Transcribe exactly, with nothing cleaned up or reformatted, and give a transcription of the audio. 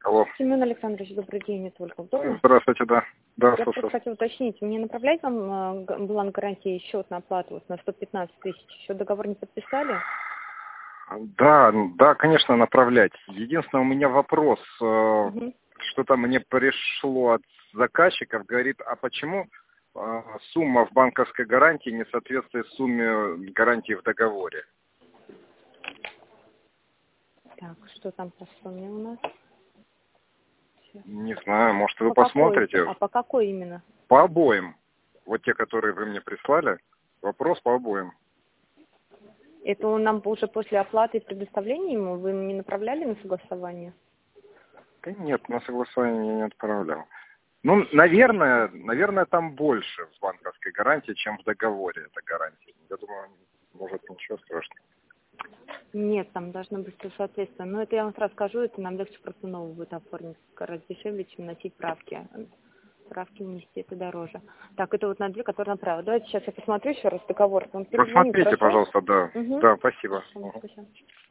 Алло. Семен Александрович, добрый день, не только удобно. Здравствуйте, да. Да, Я слушаю. просто хотела уточнить, мне направлять вам э, бланк гарантии счет на оплату вот, на сто пятнадцать тысяч? Еще договор не подписали? Да, да, конечно, направлять. Единственное, у меня вопрос. э, Угу. Что-то мне пришло от заказчиков, говорит, а почему э, сумма в банковской гарантии не соответствует сумме гарантии в договоре? Так, что там по сумме у нас? Сейчас. Не знаю, может, вы По какой? посмотрите? А по какой именно? По обоим. Вот те, которые вы мне прислали. Вопрос по обоим. Это он нам уже после оплаты и предоставления ему вы не направляли на согласование? Да нет, на согласование я не отправлял. Ну, наверное, наверное, там больше в банковской гарантии, чем в договоре эта гарантия. Я думаю, может, ничего страшного. Нет, там должно быть все соответственно. Но это я вам сразу скажу, это нам легче просто новую будет оформить. Гораздо дешевле, чем носить правки. Правки внести, это дороже. Так, это вот на две, которые направила. Давайте сейчас я посмотрю еще раз договор. Он перезвонит, Посмотрите, хорошо? пожалуйста, да. Угу. Да, спасибо. Хорошо, спасибо.